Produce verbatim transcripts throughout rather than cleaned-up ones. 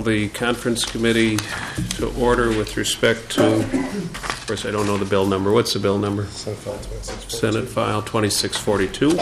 the conference committee to order with respect to, of course, I don't know the bill number. What's the bill number? Senate File twenty-six forty-two.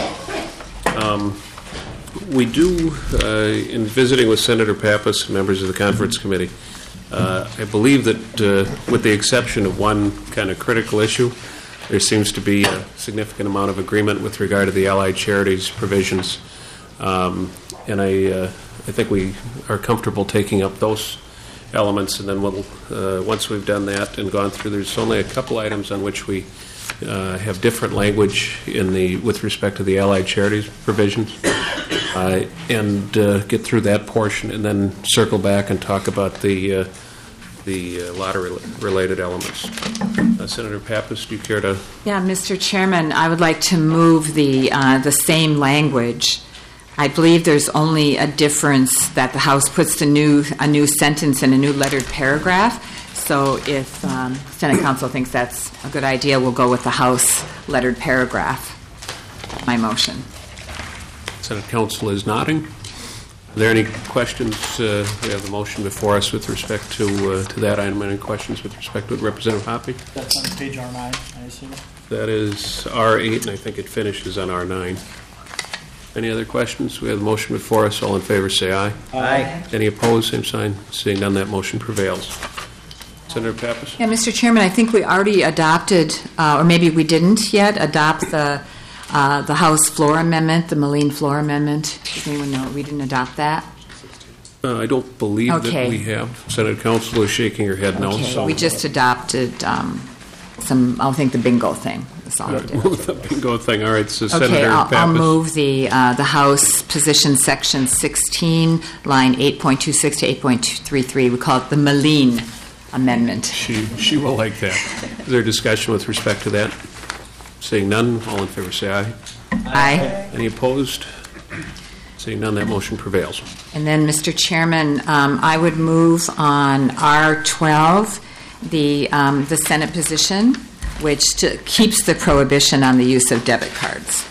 Um, we do, uh, in visiting with Senator Pappas and members of the conference committee, uh, I believe that uh, with the exception of one kind of critical issue, there seems to be a significant amount of agreement with regard to the Allied Charities provisions. Um, and I, uh, I think we are comfortable taking up those elements, and then we'll, uh, once we've done that and gone through, there's only a couple items on which we uh, have different language in the with respect to the Allied Charities provisions, uh, and uh, get through that portion, and then circle back and talk about the uh, the uh, lottery-related elements. Uh, Senator Pappas, do you care to? Yeah, Mister Chairman, I would like to move the uh, the same language. I believe there's only a difference that the House puts a new a new sentence in a new lettered paragraph. So if um, Senate Council thinks that's a good idea, we'll go with the House lettered paragraph. My motion. Senate Council is nodding. Are there any questions? Uh, we have the motion before us with respect to uh, to that item. Any questions with respect to it? Representative Hoppe? That's on page R nine, I assume. That is R eight, and I think it finishes on R nine. Any other questions? We have the motion before us. All in favor say aye. Aye. Any opposed? Same sign. Seeing none, that motion prevails. Senator Pappas? Yeah, Mister Chairman, I think we already adopted, uh, or maybe we didn't yet, adopt the uh, the House floor amendment, the Moline floor amendment. Does anyone know we didn't adopt that? Uh, I don't believe okay. that we have. Senate Council is shaking her head no. Okay. So We just adopted um, some, I think, the bingo thing. That's all we did. Move the bingo thing. All right, so Okay, Senator I'll, Pappas. I'll move the uh, the House position section sixteen, line eight point two six to eight point three three. We call it the Moline amendment. She she will like that. Is there discussion with respect to that? Seeing none, all in favor say aye. Aye. Any opposed? Seeing none, that motion prevails. And then, Mister Chairman, um, I would move on R twelve, the um, the Senate position, which to, keeps the prohibition on the use of debit cards.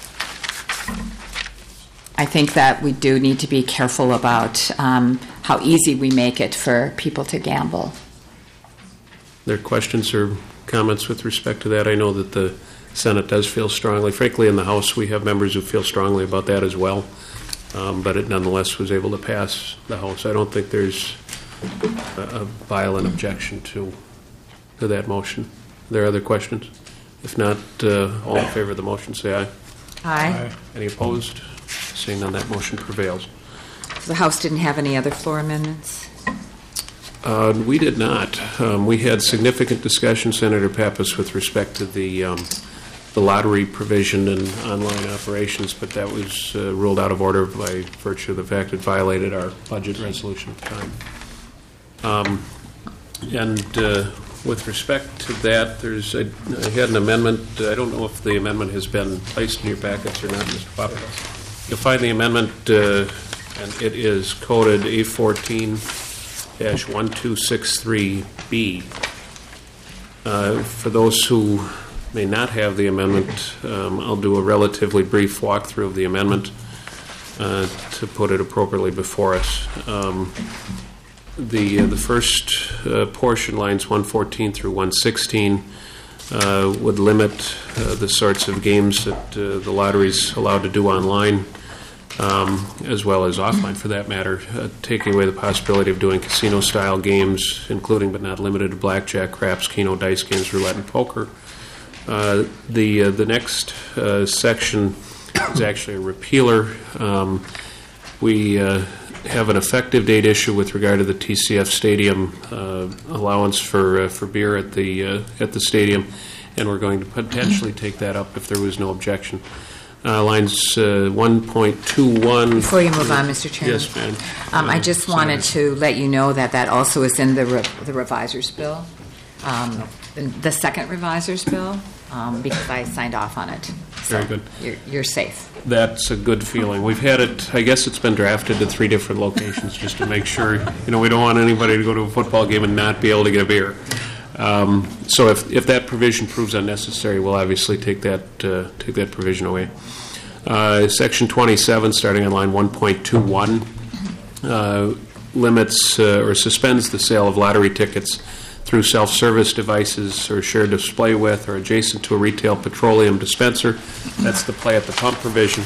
I think that we do need to be careful about um, how easy we make it for people to gamble. There are questions or comments with respect to that? I know that the Senate does feel strongly. Frankly, in the House, we have members who feel strongly about that as well, um, but it nonetheless was able to pass the House. I don't think there's a, a violent objection to to that motion. Are there other questions? If not, uh, all in favor of the motion, say aye. Aye. Aye. Any opposed? Seeing none, that motion prevails. The House didn't have any other floor amendments? Uh, we did not. Um, we had significant discussion, Senator Pappas, with respect to the um, the lottery provision and online operations, but that was uh, ruled out of order by virtue of the fact it violated our budget resolution at the time. Um, and uh, with respect to that, there's a, I had an amendment. I don't know if the amendment has been placed in your packets or not, Mister Popper. You'll find the amendment, uh, and it is coded A fourteen dash one two six three B. Uh, for those who may not have the amendment, um, I'll do a relatively brief walkthrough of the amendment uh, to put it appropriately before us. Um, the uh, the first uh, portion, lines one fourteen through one sixteen, uh, would limit uh, the sorts of games that uh, the lottery is allowed to do online, Um, as well as offline for that matter, uh, taking away the possibility of doing casino-style games, including but not limited to blackjack, craps, keno, dice games, roulette, and poker. Uh, the uh, the next uh, section is actually a repealer. Um, we uh, have an effective date issue with regard to the T C F Stadium uh, allowance for uh, for beer at the uh, at the stadium, and we're going to potentially take that up if there was no objection. Uh, lines uh, one point two one. Before you move on, Mister Chairman. Yes, ma'am. Um, uh, I just wanted to let you know that that also is in the re- the reviser's bill, um, the, the second reviser's bill, um, because I signed off on it. So Very good. You're, you're safe. That's a good feeling. We've had it, I guess it's been drafted to three different locations just to make sure, you know, we don't want anybody to go to a football game and not be able to get a beer. Um, so if, if that provision proves unnecessary, we'll obviously take that uh, take that provision away. Uh, section twenty-seven, starting on line one point two one, uh, limits uh, or suspends the sale of lottery tickets through self-service devices or shared display with or adjacent to a retail petroleum dispenser. That's the play at the pump provision.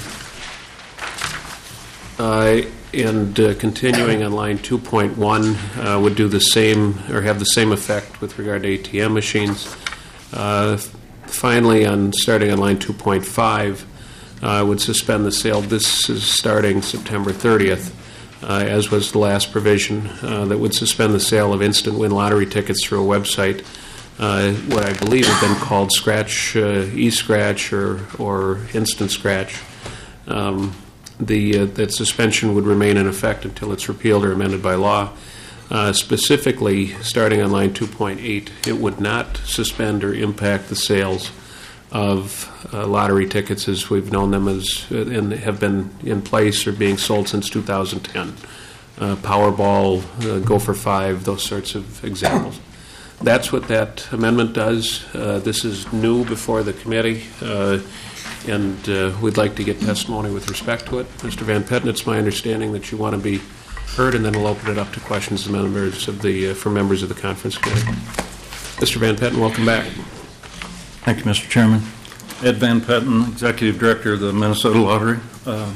Uh, and uh, continuing on line two point one uh, would do the same or have the same effect with regard to A T M machines. Uh, finally, on starting on line two point five, I uh, would suspend the sale. This is starting September thirtieth, uh, as was the last provision, uh, that would suspend the sale of instant win lottery tickets through a website, uh, what I believe have been called Scratch, uh, eScratch, or or Instant Scratch. Um, the uh, that suspension would remain in effect until it's repealed or amended by law. Uh, specifically, starting on line two point eight, it would not suspend or impact the sales of uh, lottery tickets as we've known them as uh, and have been in place or being sold since two thousand ten. Uh, Powerball, uh, Go for Five, those sorts of examples. That's what that amendment does. Uh, this is new before the committee, uh, and uh, we'd like to get testimony with respect to it. Mister Van Petten, it's my understanding that you want to be heard, and then we'll open it up to questions and members of the, uh, from members of the conference committee. Mister Van Petten, welcome back. Thank you, Mister Chairman. Ed Van Petten, Executive Director of the Minnesota Lottery. Uh,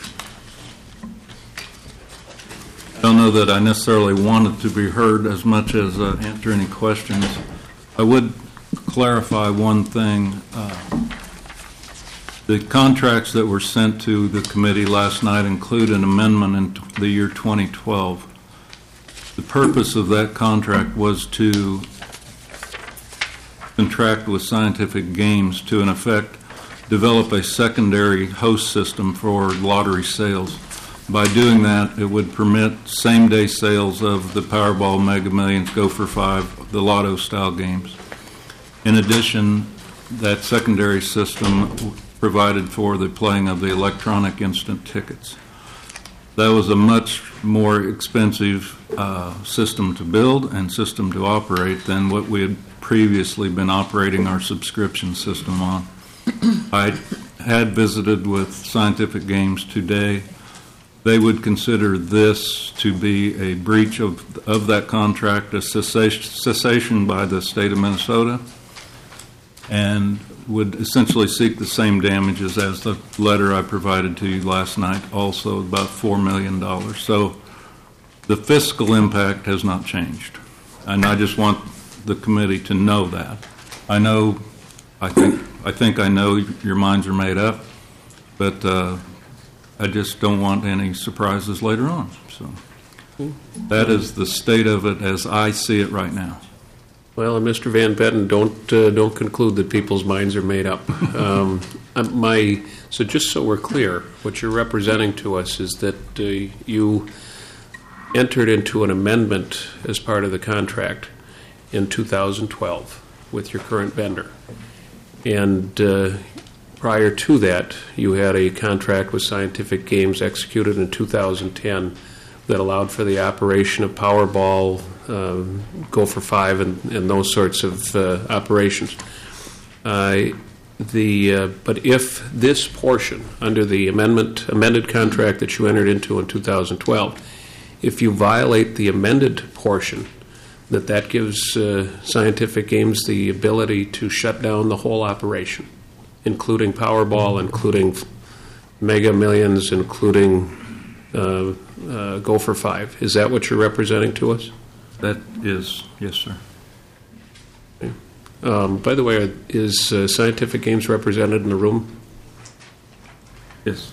I don't know that I necessarily wanted to be heard as much as uh, answer any questions. I would clarify one thing. Uh, the contracts that were sent to the committee last night include an amendment in t- the year twenty twelve. The purpose of that contract was to contract with Scientific Games to, in effect, develop a secondary host system for lottery sales. By doing that, it would permit same-day sales of the Powerball, Mega Millions, Go for Five, the Lotto-style games. In addition, that secondary system provided for the playing of the electronic instant tickets. That was a much more expensive uh, system to build and system to operate than what we had previously been operating our subscription system on. I had visited with Scientific Games today. They would consider this to be a breach of of that contract, a cessation, cessation by the state of Minnesota, and would essentially seek the same damages as the letter I provided to you last night, also about four million dollars. So the fiscal impact has not changed. And I just want the committee to know that. I know, I think, I think I know your minds are made up, but uh, I just don't want any surprises later on. So that is the state of it as I see it right now. Well, and Mister Van Petten, don't uh, don't conclude that people's minds are made up. Um, my so just so we're clear, what you're representing to us is that uh, you entered into an amendment as part of the contract in two thousand twelve with your current vendor, and uh, prior to that, you had a contract with Scientific Games executed in two thousand ten that allowed for the operation of Powerball, um, Go for Five, and, and those sorts of uh, operations. Uh, the uh, but if this portion under the amendment amended contract that you entered into in two thousand twelve, if you violate the amended portion, that that gives uh, Scientific Games the ability to shut down the whole operation, including Powerball, including Mega Millions, including uh, uh, Go for Five. Is that what you're representing to us? That is, yes, sir. Okay. Um, by the way, is uh, Scientific Games represented in the room? Yes.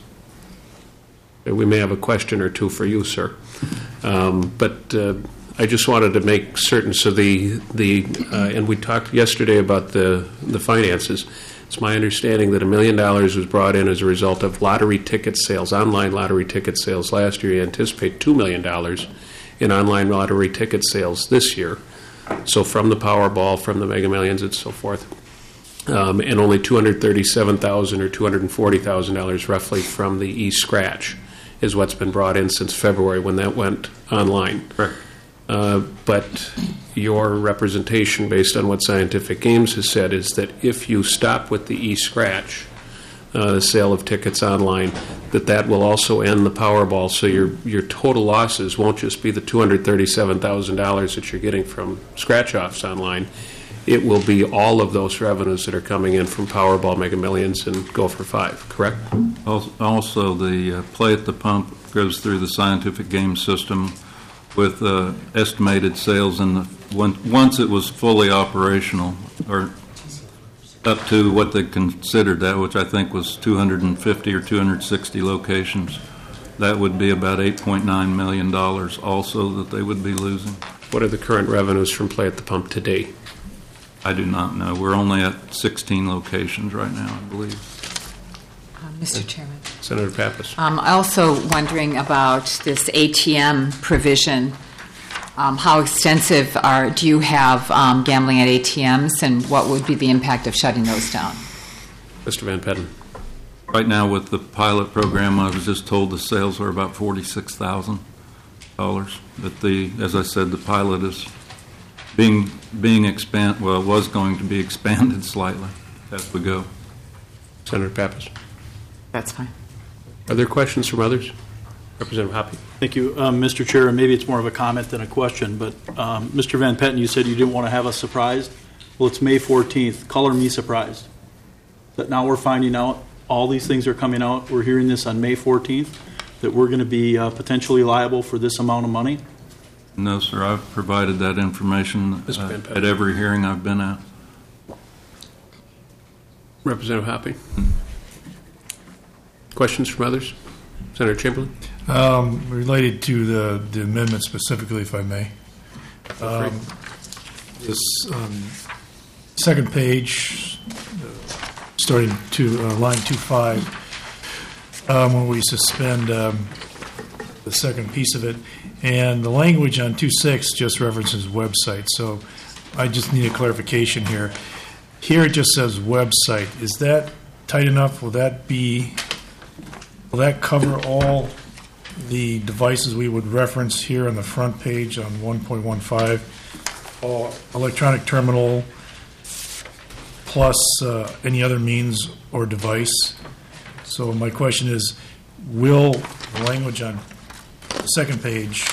We may have a question or two for you, sir. Um, but uh, I just wanted to make certain. So the the uh, and we talked yesterday about the the finances. It's my understanding that a million dollars was brought in as a result of lottery ticket sales, online lottery ticket sales last year. You anticipate two million dollars in online lottery ticket sales this year. So from the Powerball, from the Mega Millions, and so forth, um, and only two hundred thirty-seven thousand dollars or two hundred forty thousand dollars roughly from the eScratch is what's been brought in since February when that went online. Correct. Uh, but your representation, based on what Scientific Games has said, is that if you stop with the eScratch, uh, the sale of tickets online, that that will also end the Powerball, so your your total losses won't just be the two hundred thirty-seven thousand dollars that you're getting from scratch-offs online. It will be all of those revenues that are coming in from Powerball, Mega Millions, and Go for Five, correct? Also, the uh, Play at the Pump goes through the scientific game system with uh, estimated sales in the, when, once it was fully operational, or up to what they considered that, which I think was two hundred fifty or two hundred sixty locations. That would be about eight point nine million dollars also that they would be losing. What are the current revenues from Play at the Pump today? I do not know. We're only at sixteen locations right now, I believe. Uh, Mister Chairman. Senator Pappas. I'm also wondering about this A T M provision. Um, how extensive are do you have um, gambling at A T Ms, and what would be the impact of shutting those down? Mister Van Pedden. Right now, with the pilot program, I was just told the sales are about forty-six thousand dollars. But the, as I said, the pilot is being being expand. Well, it was going to be expanded slightly as we go. Senator Pappas. That's fine. Are there questions from others? Representative Hoppe. Thank you, um, Mister Chair. And maybe it's more of a comment than a question, but um, Mister Van Petten, you said you didn't want to have us surprised. Well, it's May fourteenth. Color me surprised. That now we're finding out all these things are coming out. We're hearing this on May fourteenth, that we're going to be uh, potentially liable for this amount of money. No, sir. I've provided that information Mister uh, Van Petten. at every hearing I've been at. Representative Hoppe. Questions from others? Senator Chamberlain. Um, related to the, the amendment specifically, if I may. Um, this um, second page, uh, starting to uh, line two five, um, when we suspend um, the second piece of it, and the language on two six just references website. So I just need a clarification here. Here it just says website. Is that tight enough? Will that be? Will that cover all the devices we would reference here on the front page on one point one five? Or electronic terminal plus uh, any other means or device? So my question is, will the language on the second page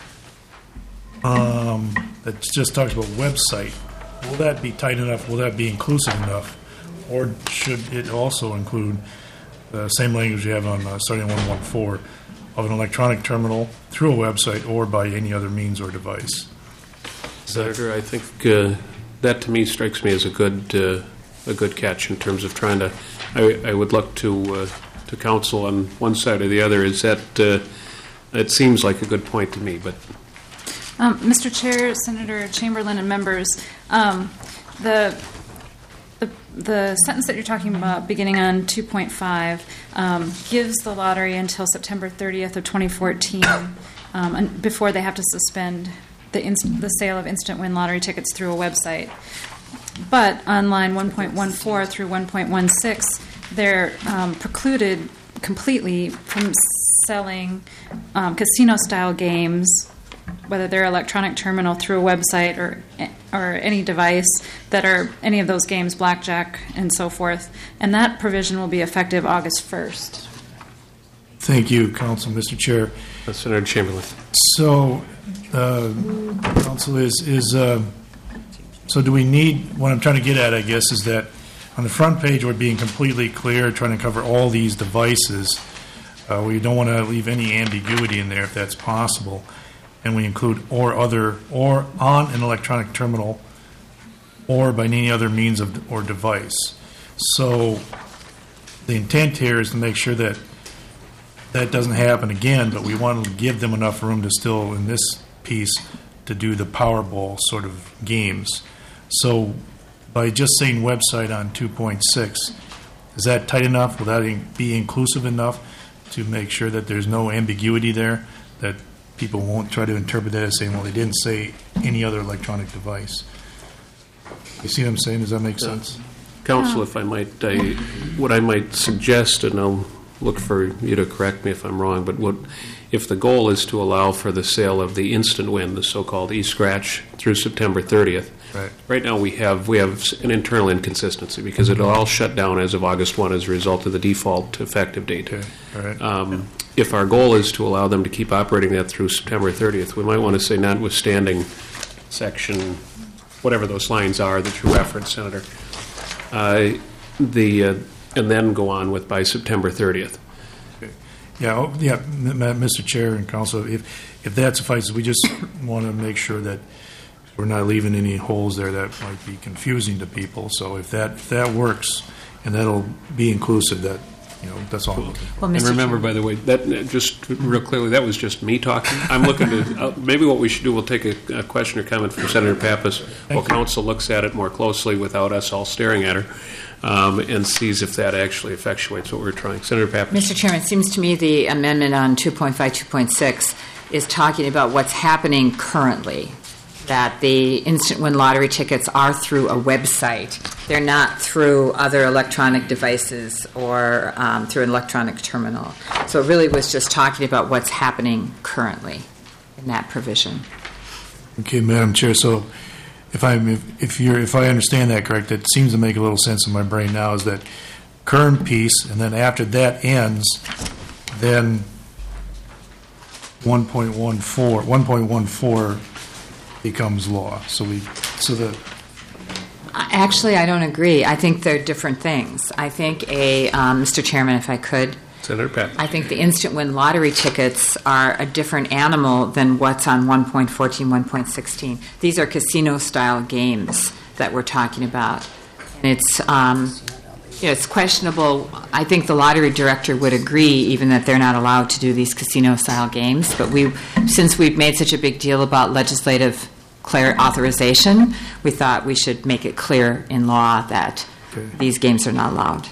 um, that just talks about website, will that be tight enough? Will that be inclusive enough? Or should it also include the same language you have on uh, starting one one four of an electronic terminal through a website or by any other means or device? Senator, I think uh, that to me strikes me as a good uh, a good catch in terms of trying to. I, I would look to uh, to counsel on one side or the other. Is that uh, it seems like a good point to me, but um, Mister Chair, Senator Chamberlain, and members, um, the. The, the sentence that you're talking about, beginning on two point five, um, gives the lottery until September thirtieth of twenty fourteen um, and before they have to suspend the, inst- the sale of instant win lottery tickets through a website. But on line one point one four through one point one six, they're um, precluded completely from selling um, casino-style games, whether they're electronic terminal through a website or or any device that are any of those games, blackjack and so forth. And that provision will be effective August first. Thank you, Counsel, Mister Chair. uh, Senator Chamberlain. So, uh, Counsel, is, is uh, so do we need, what I'm trying to get at, I guess, is that on the front page we're being completely clear, trying to cover all these devices. Uh, we don't want to leave any ambiguity in there if that's possible. And we include or other, or on an electronic terminal, or by any other means of or device. So the intent here is to make sure that that doesn't happen again, but we want to give them enough room to still, in this piece, to do the Powerball sort of games. So by just saying website on two point six, is that tight enough? Will that be inclusive enough to make sure that there's no ambiguity there, that people won't try to interpret that as saying, well, they didn't say any other electronic device? You see what I'm saying? Does that make sense? Counsel, if I might, I, what I might suggest, and I'll look for you to correct me if I'm wrong, but what if the goal is to allow for the sale of the instant win, the so-called e-scratch, through September thirtieth? Right. Right now, we have we have an internal inconsistency because it all shut down as of August first as a result of the default effective date. Okay, all right. Um, if our goal is to allow them to keep operating that through September thirtieth, we might want to say, notwithstanding section, whatever those lines are that you referenced, Senator, uh, the uh, and then go on with by September thirtieth. Yeah, oh, yeah, M- M- Mister Chair and Council, if, if that suffices, we just want to make sure that we're not leaving any holes there that might be confusing to people. So if that, if that works, and that'll be inclusive, that, you know, that's all I'm looking for. Well, And Mister remember, Chairman- by the way, that just real clearly, that was just me talking. I'm looking to, uh, maybe what we should do, we'll take a, a question or comment from Senator Pappas while you. council looks at it more closely without us all staring at her, um, and sees if that actually effectuates what we're trying. Senator Pappas. Mister Chairman, it seems to me the amendment on two point five, two point six is talking about what's happening currently, that the instant win lottery tickets are through a website. They're not through other electronic devices or um, through an electronic terminal. So it really was just talking about what's happening currently in that provision. Okay, Madam Chair, so if I'm, if, if you're, if I understand that correct, it seems to make a little sense in my brain now, is that current piece, and then after that ends, then one point one four, one point one four becomes law. So we, so the, Actually, I don't agree. I think they're different things. I think a, um, Mister Chairman, if I could, Senator Pappas. I think the instant win lottery tickets are a different animal than what's on one point fourteen, one point sixteen. These are casino-style games that we're talking about. And it's, um, you know, it's questionable. I think the lottery director would agree even that they're not allowed to do these casino-style games. But we, since we've made such a big deal about legislative clear authorization, we thought we should make it clear in law that Okay. these games are not allowed.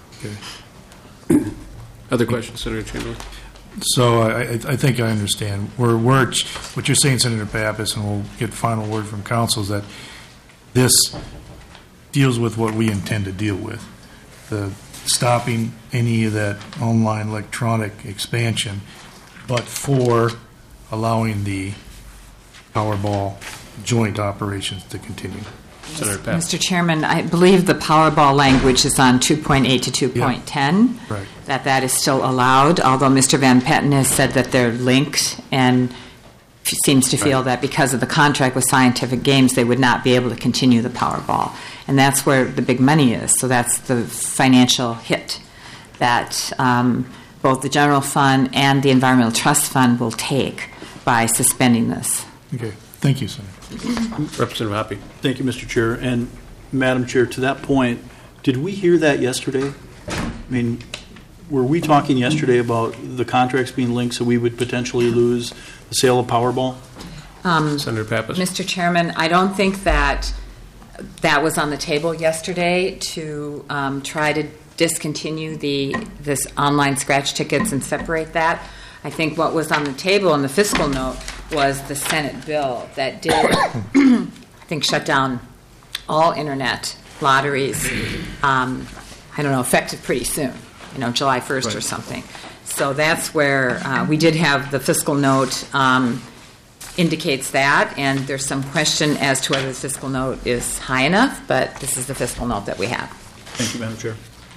okay. Other questions, Senator Chamberlain? So I, I I think I understand. We're, we're, what you're saying, Senator Pappas, and we'll get final word from council, is that this deals with what we intend to deal with. The stopping any of that online electronic expansion, but for allowing the Powerball joint operations to continue. Senator Pappas. Mister Chairman, I believe the Powerball language is on two point eight to two point ten. Right. That that is still allowed, although Mister Van Patten has said that they're linked and f- seems to feel that because of the contract with Scientific Games, they would not be able to continue the Powerball. And that's where the big money is. So that's the financial hit that um, both the general fund and the environmental trust fund will take by suspending this. Okay, thank you, Senator. Representative Hoppe. Thank you, Mister Chair. And Madam Chair, to that point, did we hear that yesterday? I mean, were we talking yesterday about the contracts being linked so we would potentially lose the sale of Powerball? Um, Senator Pappas. Mister Chairman, I don't think that that was on the table yesterday to um, try to discontinue the this online scratch tickets and separate that. I think what was on the table in the fiscal note was the Senate bill that did, I think, shut down all internet lotteries. Um, I don't know, effective pretty soon, you know, July first or Right. something. So that's where uh, we did have the fiscal note um, indicates that, and there's some question as to whether the fiscal note is high enough, but this is the fiscal note that we have. Thank you, Madam Chair.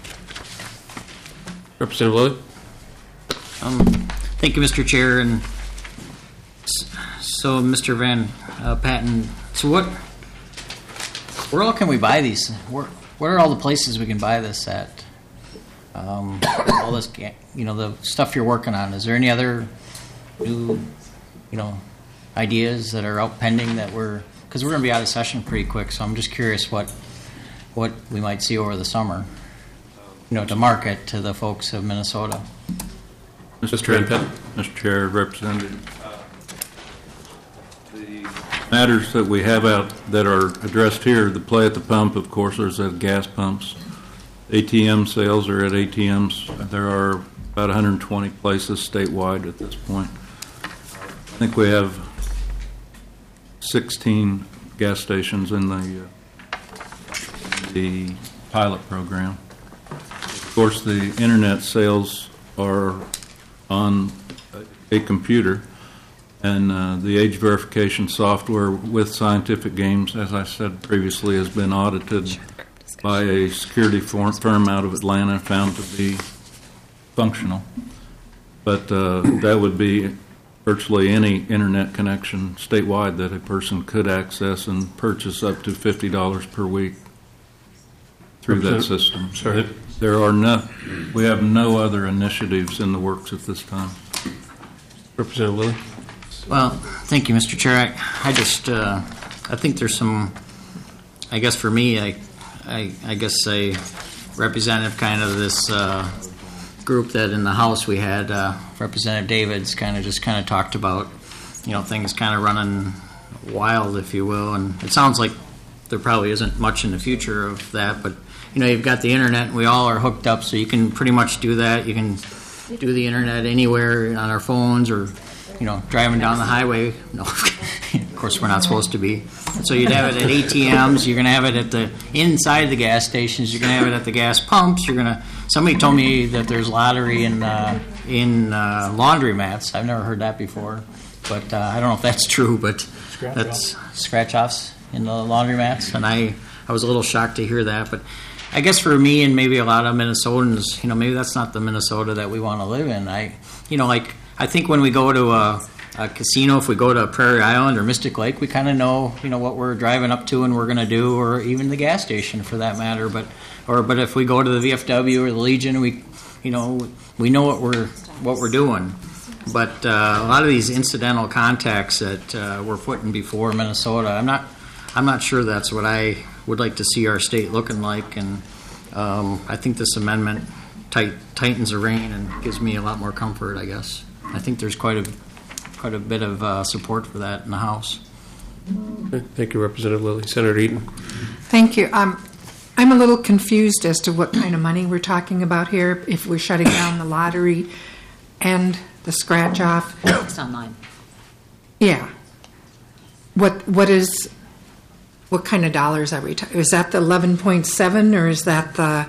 Representative Lilly. Um, Thank you, Mister Chair. And s- so, Mister Van uh, Patten, so what, where all can we buy these? Where, where are all the places we can buy this at? Um, all this, ga- you know, the stuff you're working on. Is there any other new, you know, ideas that are out pending that we're, because we're going to be out of session pretty quick, so I'm just curious what, what we might see over the summer, you know, to market to the folks of Minnesota. Mister Van Patten. Mister Chair, Representative, uh, the matters that we have out that are addressed here, the play at the pump, of course, there's at gas pumps. A T M sales are at A T Ms. There are about one hundred twenty places statewide at this point. I think we have sixteen gas stations in the uh, the pilot program. Of course, the internet sales are on a computer, and uh, the age verification software with Scientific Games, as I said previously, has been audited by a security firm out of Atlanta, found to be functional. But uh, that would be virtually any internet connection statewide that a person could access and purchase up to fifty dollars per week through that system. Sorry. There are no, we have no other initiatives in the works at this time. Representative Lilly? Well, thank you, Mister Chair. I, I just, uh, I think there's some, I guess for me, I, I, I guess a representative kind of this uh, group that in the House we had, uh, Representative Davids kind of just kind of talked about, you know, things kind of running wild, if you will, and it sounds like there probably isn't much in the future of that, but, you know, you've got the internet, and we all are hooked up, so you can pretty much do that. You can do the internet anywhere on our phones or, you know, driving down the highway. No, of course we're not supposed to be. So you'd have it at A T Ms. You're going to have it at the inside the gas stations. You're going to have it at the gas pumps. You're going to. Somebody told me that there's lottery in uh, in uh, laundromats. I've never heard that before, but uh, I don't know if that's true. But Scratch that's scratch offs in the laundromats, and I I was a little shocked to hear that, but. I guess for me and maybe a lot of Minnesotans, you know, maybe that's not the Minnesota that we want to live in. I, you know, like I think when we go to a, a casino, if we go to Prairie Island or Mystic Lake, we kind of know, you know, what we're driving up to and we're going to do, or even the gas station for that matter. But, or but if we go to the V F W or the Legion, we, you know, we know what we're what we're doing. But uh, a lot of these incidental contacts that uh, we're putting before Minnesota, I'm not, I'm not sure that's what I would like to see our state looking like, and um, I think this amendment tight, tightens the rein and gives me a lot more comfort, I guess. I think there's quite a quite a bit of uh, support for that in the House. Thank you, Representative Lilly. Senator Eaton? Thank you. Um, I'm a little confused as to what kind of money we're talking about here, if we're shutting down the lottery and the scratch-off. It's online. Yeah. What What is... What kind of dollars are we talking? Is that the eleven point seven, or is that the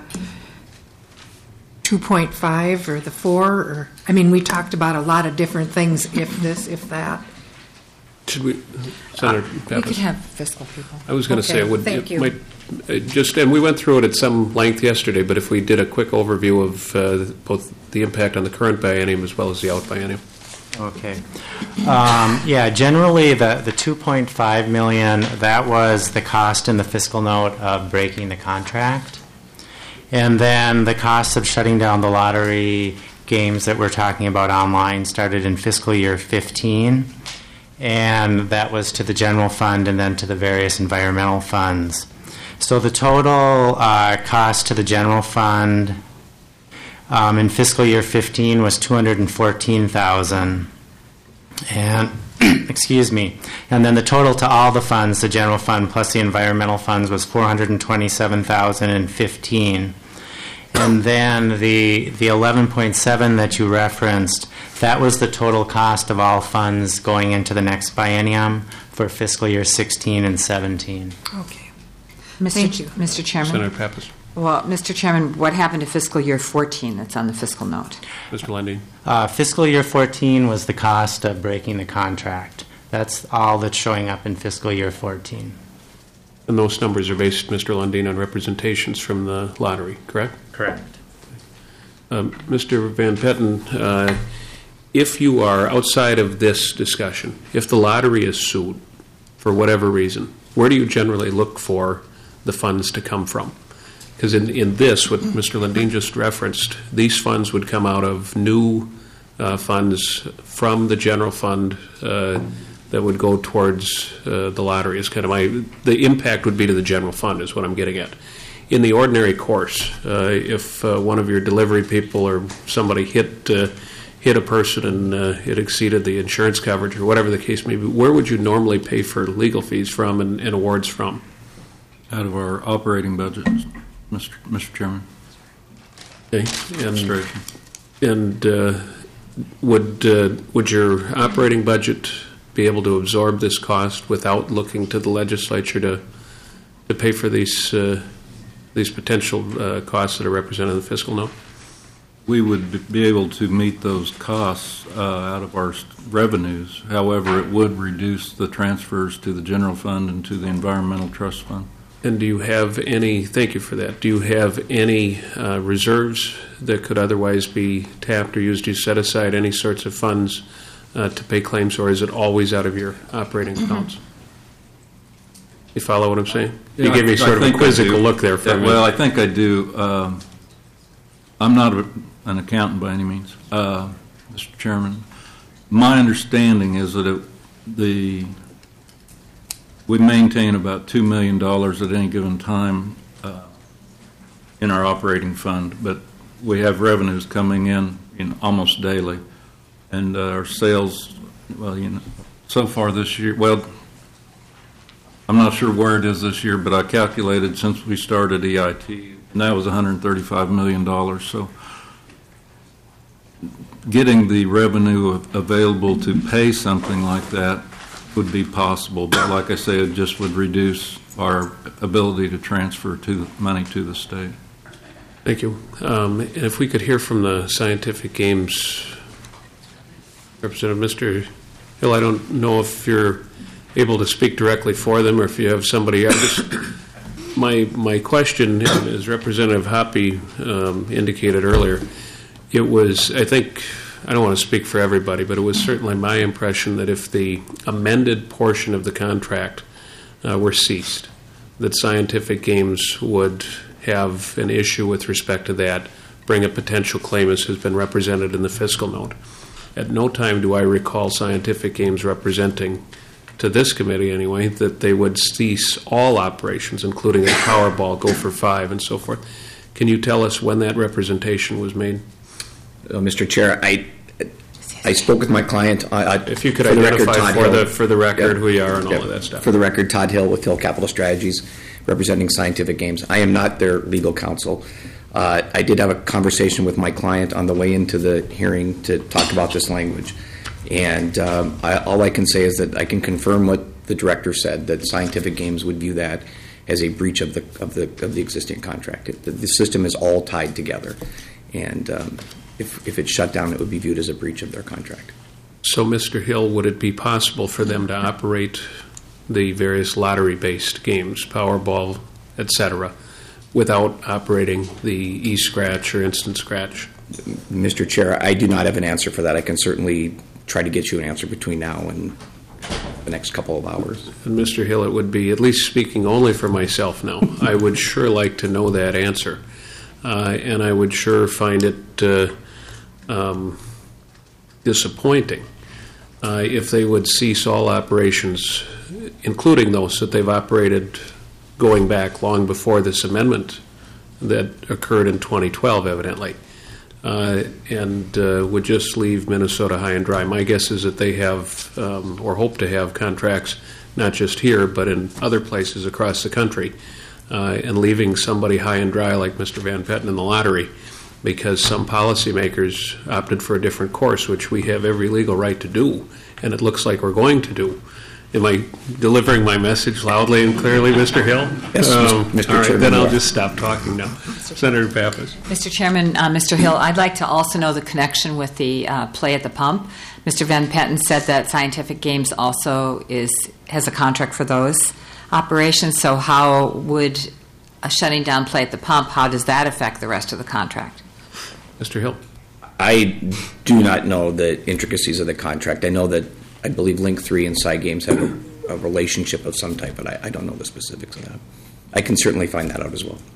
two point five, or the four? Or I mean, we talked about a lot of different things. If this, if that. Should we, Senator We Pappas? could have fiscal people. I was going to Okay, say, would thank it you. might uh, just, and we went through it at some length yesterday, but if we did a quick overview of uh, both the impact on the current biennium as well as the out biennium. Okay. Um, yeah, generally the, the two point five million dollars, that was the cost in the fiscal note of breaking the contract. And then the cost of shutting down the lottery games that we're talking about online started in fiscal year fifteen. And that was to the general fund and then to the various environmental funds. So the total uh, cost to the general fund Um, in fiscal year fifteen was two hundred fourteen thousand dollars, and excuse me, and then the total to all the funds, the general fund plus the environmental funds, was four hundred twenty-seven thousand fifteen. And then the the eleven point seven that you referenced, that was the total cost of all funds going into the next biennium for fiscal year sixteen and seventeen. Okay. Mister Thank Ch- you. Mister Chairman? Senator Pappas? Well, Mister Chairman, what happened to fiscal year fourteen that's on the fiscal note? Mister Lundin? Uh, fiscal year fourteen was the cost of breaking the contract. That's all that's showing up in fiscal year fourteen. And those numbers are based, Mister Lundin, on representations from the lottery, correct? Correct. Um, Mister Van Petten, uh, if you are outside of this discussion, if the lottery is sued for whatever reason, where do you generally look for the funds to come from? Because in, in this, what Mister Lundin just referenced, these funds would come out of new uh, funds from the general fund uh, that would go towards uh, the lottery. Is kind of my the impact would be to the general fund is what I'm getting at. In the ordinary course, uh, if uh, one of your delivery people or somebody hit uh, hit a person and uh, it exceeded the insurance coverage or whatever the case may be, where would you normally pay for legal fees from and, and awards from? Out of our operating budget, Mister Mister Chairman. Okay. And, Administration. and uh, would uh, would your operating budget be able to absorb this cost without looking to the legislature to to pay for these uh, these potential uh, costs that are represented in the fiscal note? we would be able to meet those costs uh, out of our revenues. However, it would reduce the transfers to the general fund and to the environmental trust fund. And do you have any, thank you for that, do you have any uh, reserves that could otherwise be tapped or used? Do you set aside any sorts of funds uh, to pay claims, or is it always out of your operating accounts? You follow what I'm saying? Yeah, you gave me I- sort I of a think I quizzical do. look there for Yeah, a minute. Well, I think I do. Um, I'm not a, an accountant by any means, uh, Mister Chairman. My understanding is that it, the we maintain about two million dollars at any given time uh, in our operating fund, but we have revenues coming in, in almost daily, and uh, our sales, well, you know, so far this year, well, I'm not sure where it is this year, but I calculated since we started E I T, and that was one hundred thirty-five million dollars. So getting the revenue available to pay something like that would be possible, but like I say, it just would reduce our ability to transfer to money to the state. Thank you. Um, and if we could hear from the Scientific Games representative, Mister Hill, I don't know if you're able to speak directly for them or if you have somebody else. My my question, as Representative Hoppe um, indicated earlier, it was, I think, I don't want to speak for everybody, but it was certainly my impression that if the amended portion of the contract uh, were ceased, that Scientific Games would have an issue with respect to that, bring a potential claim as has been represented in the fiscal note. At no time do I recall Scientific Games representing, to this committee anyway, that they would cease all operations, including the Powerball, Go for Five, and so forth. Can you tell us when that representation was made? Uh, Mister Chair, I I spoke with my client. I, I, If you could for the identify record, Todd for Hill. the for the record Yeah. who you are and all Yeah. of that stuff. For the record, Todd Hill with Hill Capital Strategies, representing Scientific Games. I am not their legal counsel. Uh, I did have a conversation with my client on the way into the hearing to talk about this language. And um, I, all I can say is that I can confirm what the director said, that Scientific Games would view that as a breach of the of the of the existing contract. It, the, the system is all tied together, and um, if if it's shut down, it would be viewed as a breach of their contract. So, Mister Hill, would it be possible for them to operate the various lottery-based games, Powerball, et cetera, without operating the E-Scratch or Instant Scratch? Mister Chair, I do not have an answer for that. I can certainly try to get you an answer between now and the next couple of hours. And Mister Hill, it would be, at least speaking only for myself now, I would sure like to know that answer. Uh, and I would sure find it uh, um, disappointing uh, if they would cease all operations, including those that they've operated going back long before this amendment that occurred in twenty twelve, evidently. Uh, and uh, would just leave Minnesota high and dry. My guess is that they have, um, or hope to have, contracts not just here, but in other places across the country, uh, and leaving somebody high and dry like Mister Van Petten in the lottery because some policymakers opted for a different course, which we have every legal right to do, and it looks like we're going to do. Am I delivering my message loudly and clearly, Mister Hill? Yes, Mister All right, Chairman, then I'll yeah. just stop talking now. Senator Pappas. Mister Chairman, uh, Mister Hill, I'd like to also know the connection with the uh, play at the pump. Mister Van Petten said that Scientific Games also is has a contract for those operations. So how would a shutting down play at the pump, how does that affect the rest of the contract? Mister Hill. I do not know the intricacies of the contract. I know that I believe Link three and Sci Games have a, a relationship of some type, but I, I don't know the specifics of that. I can certainly find that out as well.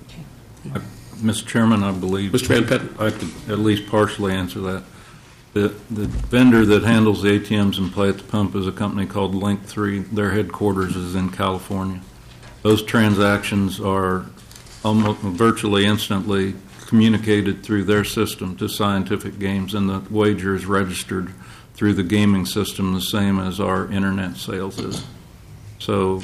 Mister Chairman, I believe Mister Van Petten. I could at least partially answer that. The, the vendor that handles the A T Ms and play at the pump is a company called Link three. Their headquarters is in California. Those transactions are almost virtually instantly communicated through their system to Scientific Games, and the wager is registered through the gaming system the same as our internet sales is. So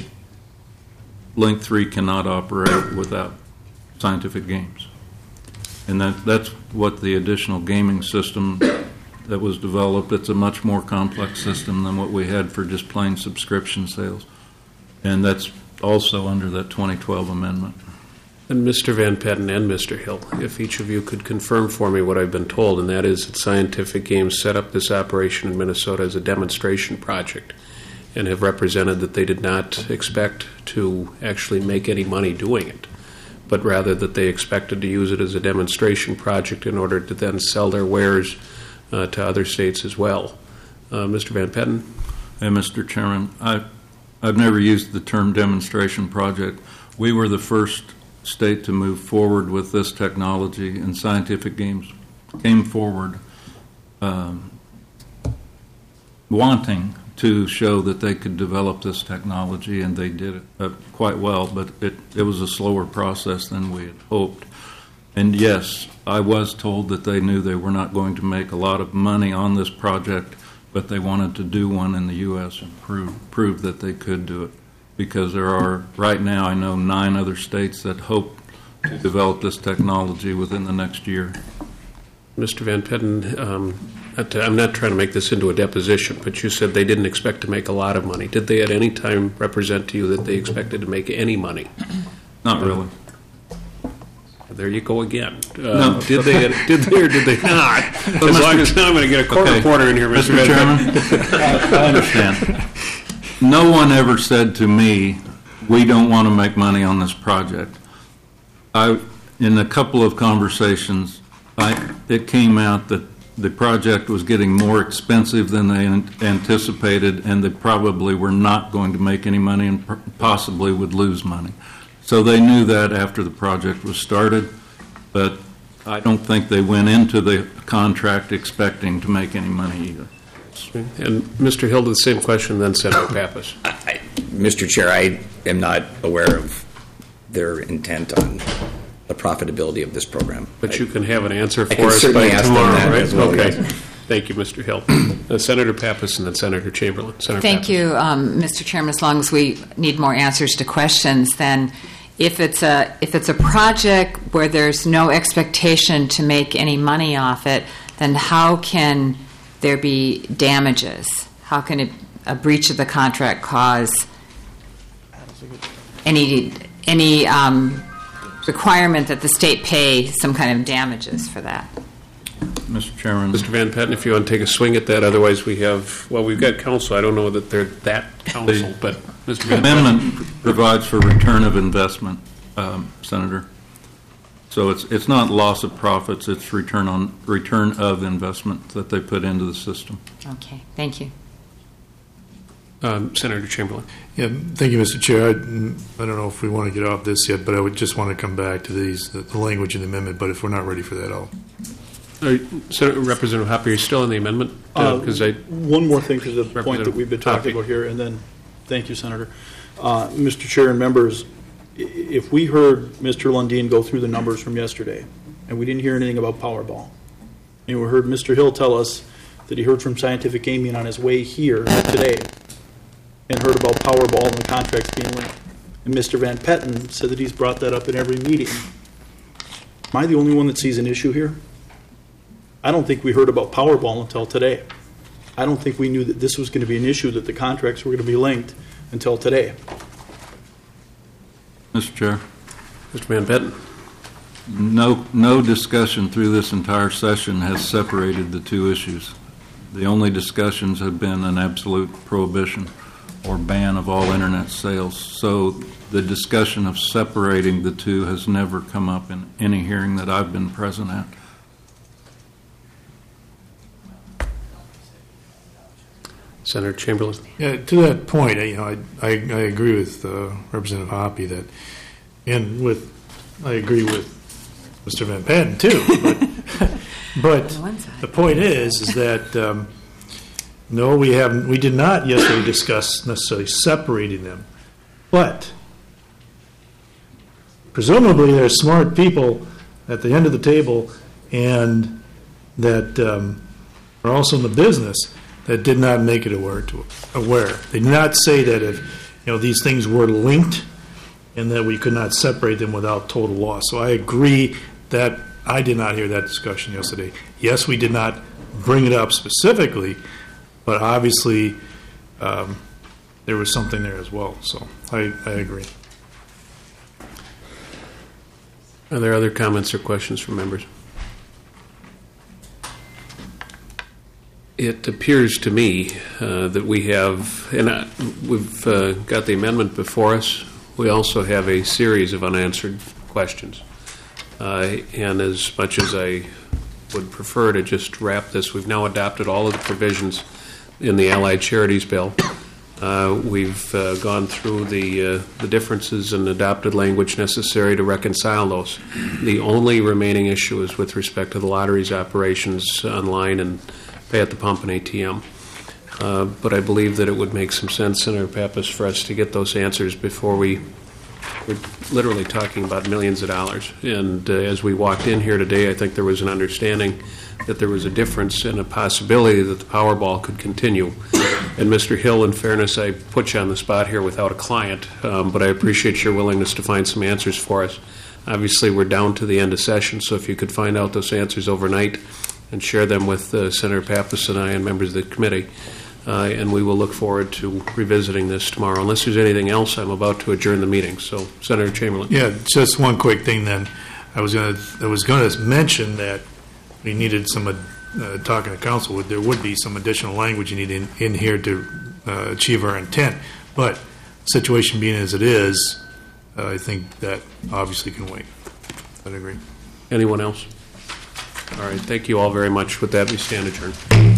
Link three cannot operate without Scientific Games. And that that's what the additional gaming system that was developed. It's a much more complex system than what we had for just plain subscription sales. And that's also under that twenty twelve amendment. And Mister Van Patten and Mister Hill, if each of you could confirm for me what I've been told, and that is that Scientific Games set up this operation in Minnesota as a demonstration project and have represented that they did not expect to actually make any money doing it, but rather that they expected to use it as a demonstration project in order to then sell their wares uh, to other states as well. Uh, Mister Van Patten? Hey, Mister Chairman, I, I've never used the term demonstration project. We were the first state to move forward with this technology, and Scientific Games came forward um, wanting to show that they could develop this technology, and they did it uh, quite well, but it, it was a slower process than we had hoped. And yes, I was told that they knew they were not going to make a lot of money on this project, but they wanted to do one in the U S and prove, prove that they could do it. Because there are, right now, I know nine other states that hope to develop this technology within the next year. Mister Van Patten, um, I'm not trying to make this into a deposition, but you said they didn't expect to make a lot of money. Did they at any time represent to you that they expected to make any money? Not really. There you go again. Uh, No. Did they? Did they or did they not? As long as now I'm going to get a court Okay. reporter in here, Mister Mister Van Chairman, Patten. I understand. No one ever said to me, we don't want to make money on this project. I, in a couple of conversations, I, it came out that the project was getting more expensive than they an- anticipated, and they probably were not going to make any money and per- possibly would lose money. So they knew that after the project was started, but I don't think they went into the contract expecting to make any money either. And Mister Hill, the same question, then Senator Pappas. I, Mister Chair, I am not aware of their intent on the profitability of this program. But I, you can have an answer for can us certainly by ask them tomorrow, that right? as well, Okay. yes. Thank you, Mister Hill. Uh, Senator Pappas and then Senator Chamberlain. Senator Thank Pappas. you, um, Mister Chairman. As long as we need more answers to questions, then if it's a if it's a project where there's no expectation to make any money off it, then how can there be damages? How can it, a breach of the contract cause any any um, requirement that the state pay some kind of damages for that? Mister Chairman. Mister Van Patten, if you want to take a swing at that. Otherwise, we have, well, we've got counsel. I don't know that they're that counsel, but Mister The Van Patten. amendment provides for return of investment, um, Senator. So it's it's not loss of profits, it's return on return of investment that they put into the system. Okay, thank you. Um, Senator Chamberlain. Yeah, thank you, Mister Chair. I, I don't know if we want to get off this yet, but I would just want to come back to these, the, the language in the amendment, but if we're not ready for that, I'll... Uh, Senator Representative Hoppe, are you still in the amendment? Uh, Because I, One more thing to the point that Representative we've been talking Hoppe. about here, and then, thank you, Senator. Uh, Mister Chair and members, i- if we heard Mister Lundin go through the numbers from yesterday, and we didn't hear anything about Powerball, and we heard Mister Hill tell us that he heard from Scientific Gaming on his way here today, and heard about Powerball and the contracts being linked, and Mister Van Patten said that he's brought that up in every meeting. Am I the only one that sees an issue here? I don't think we heard about Powerball until today. I don't think we knew that this was going to be an issue, that the contracts were going to be linked until today. Mister Chair, Mister Van Patten. no no discussion through this entire session has separated the two issues. The only discussions have been an absolute prohibition or ban of all internet sales. So the discussion of separating the two has never come up in any hearing that I've been present at. Senator Chamberlain. Yeah, to that point, you know, I, I, I agree with uh, Representative Hoppe that, and with, I agree with Mister Van Patten too. But, but the point is, is that um, no, we haven't. We did not yesterday discuss necessarily separating them, but presumably there are smart people at the end of the table, and that um, are also in the business that did not make it aware to aware. They did not say that if you know these things were linked and that we could not separate them without total loss. So I agree that I did not hear that discussion yesterday. Yes, we did not bring it up specifically, but obviously um, there was something there as well. So I, I agree. Are there other comments or questions from members? It appears to me uh, that we have, and uh, we've uh, got the amendment before us. We also have a series of unanswered questions. Uh, and as much as I would prefer to just wrap this, we've now adopted all of the provisions in the Allied Charities Bill. Uh, we've uh, gone through the uh, the differences and adopted language necessary to reconcile those. The only remaining issue is with respect to the lottery's operations online and pay at the pump and A T M. Uh, but I believe that it would make some sense, Senator Pappas, for us to get those answers before we, we're literally talking about millions of dollars. And uh, as we walked in here today, I think there was an understanding that there was a difference and a possibility that the Powerball could continue. And Mister Hill, in fairness, I put you on the spot here without a client, um, but I appreciate your willingness to find some answers for us. Obviously, we're down to the end of session, so if you could find out those answers overnight and share them with uh, Senator Pappas and I and members of the committee, uh, and we will look forward to revisiting this tomorrow. Unless there's anything else, I'm about to adjourn the meeting. So, Senator Chamberlain. Yeah, just one quick thing then. I was going to I was going to mention that we needed some, uh, talking to council, there would be some additional language you need in, in here to uh, achieve our intent. But situation being as it is, uh, I think that obviously can wait. I'd agree. Anyone else? All right. Thank you all very much. With that, we stand adjourned.